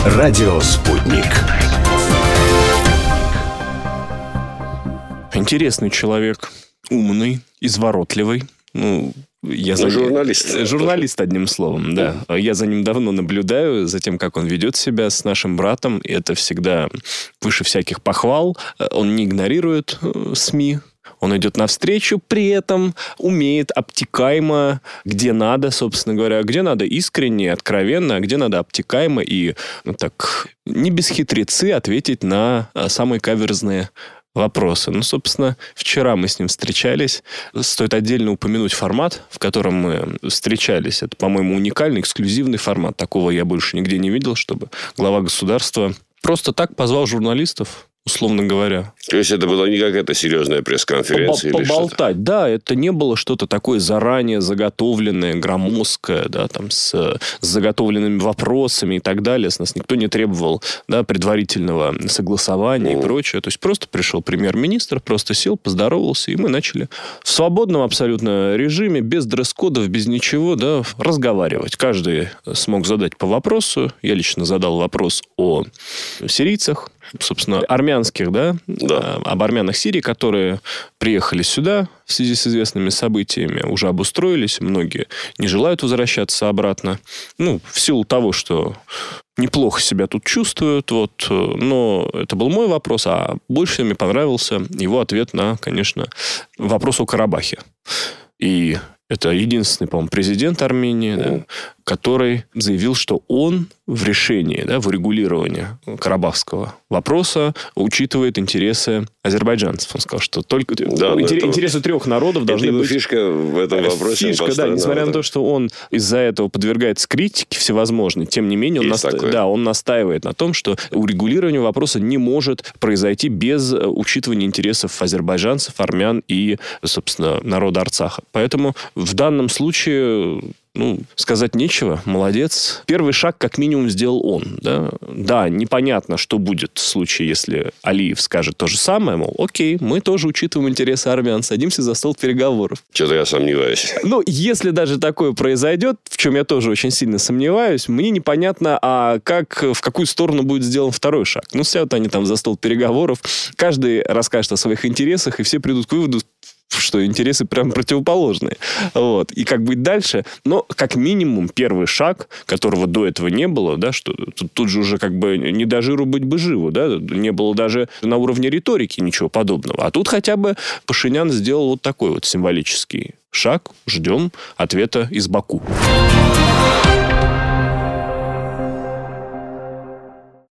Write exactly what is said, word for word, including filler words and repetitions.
Радио «Спутник». Интересный человек, умный, изворотливый. Ну, я ну, за... журналист. Журналист, одним словом, да. Я за ним давно наблюдаю, за тем, как он ведет себя с нашим братом. И это всегда выше всяких похвал. Он не игнорирует СМИ. Он идет навстречу, при этом умеет обтекаемо, где надо, собственно говоря, где надо искренне, откровенно, а где надо обтекаемо и, ну, так, не без хитрецы ответить на самые каверзные вопросы. Ну, собственно, вчера мы с ним встречались. Стоит отдельно упомянуть формат, в котором мы встречались. Это, по-моему, уникальный, эксклюзивный формат. Такого я больше нигде не видел, чтобы глава государства просто так позвал журналистов, условно говоря. То есть это была не какая-то серьезная пресс-конференция? Побол- или поболтать. что-то? Да, это не было что-то такое заранее заготовленное, громоздкое, да, там, с, с заготовленными вопросами и так далее. С нас никто не требовал, да, предварительного согласования mm. и прочее. То есть просто пришел премьер-министр, просто сел, поздоровался, и мы начали в свободном абсолютно режиме, без дресс-кодов, без ничего, да, разговаривать. Каждый смог задать по вопросу. Я лично задал вопрос о сирийцах, собственно, армянских, да, да, об армянах Сирии, которые приехали сюда в связи с известными событиями, уже обустроились, многие не желают возвращаться обратно, ну, в силу того, что неплохо себя тут чувствуют, вот, но это был мой вопрос, а больше всего мне понравился его ответ на, конечно, вопрос о Карабахе. И это единственный, по-моему, президент Армении, да, который заявил, что он в решении, да, в урегулировании карабахского вопроса учитывает интересы азербайджанцев. Он сказал, что только да, интерес, это... интересы трех народов это должны быть... фишка в этом вопросе. Фишка, да, несмотря на то, что он из-за этого подвергается критике всевозможной, тем не менее он, наста... да, он настаивает на том, что урегулирование вопроса не может произойти без учитывания интересов азербайджанцев, армян и, собственно, народа Арцаха. Поэтому в данном случае... Ну, сказать нечего. Молодец. Первый шаг, как минимум, сделал он. Да? Да, непонятно, что будет в случае, если Алиев скажет то же самое. Мол, окей, мы тоже учитываем интересы армян. Садимся за стол переговоров. Что-то я сомневаюсь. Ну, если даже такое произойдет, в чем я тоже очень сильно сомневаюсь, мне непонятно, а как, в какую сторону будет сделан второй шаг. Ну, сядут они там за стол переговоров. Каждый расскажет о своих интересах, и все придут к выводу, что интересы прям противоположные. Вот. И как быть дальше? Но, как минимум, первый шаг, которого до этого не было, да, что тут, тут же уже как бы не до жиру быть бы живу, да, не было даже на уровне риторики ничего подобного. А тут хотя бы Пашинян сделал вот такой вот символический шаг. Ждем ответа из Баку.